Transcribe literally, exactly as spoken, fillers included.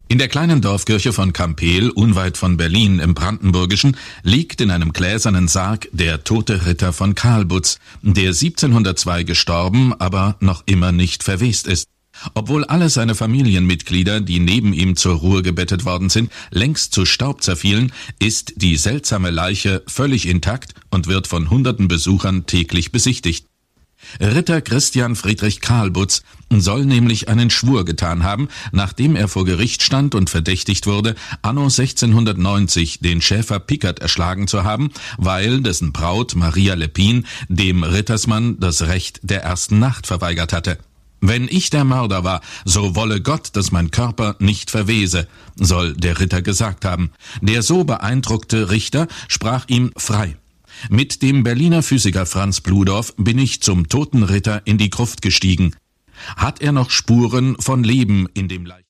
In der kleinen Dorfkirche von Kampeel, unweit von Berlin im Brandenburgischen, liegt in einem gläsernen Sarg der tote Ritter von Karlbutz, der siebzehnhundertzwei gestorben, aber noch immer nicht verwest ist. Obwohl alle seine Familienmitglieder, die neben ihm zur Ruhe gebettet worden sind, längst zu Staub zerfielen, ist die seltsame Leiche völlig intakt und wird von hunderten Besuchern täglich besichtigt. Ritter Christian Friedrich Karlbutz soll nämlich einen Schwur getan haben, nachdem er vor Gericht stand und verdächtigt wurde, anno sechzehnhundertneunzig den Schäfer Pickert erschlagen zu haben, weil dessen Braut Maria Lepin dem Rittersmann das Recht der ersten Nacht verweigert hatte. »Wenn ich der Mörder war, so wolle Gott, dass mein Körper nicht verwese«, soll der Ritter gesagt haben. Der so beeindruckte Richter sprach ihm frei. Mit dem Berliner Physiker Franz Bludorf bin ich zum toten Ritter in die Gruft gestiegen. Hat er noch Spuren von Leben in dem Leichnam?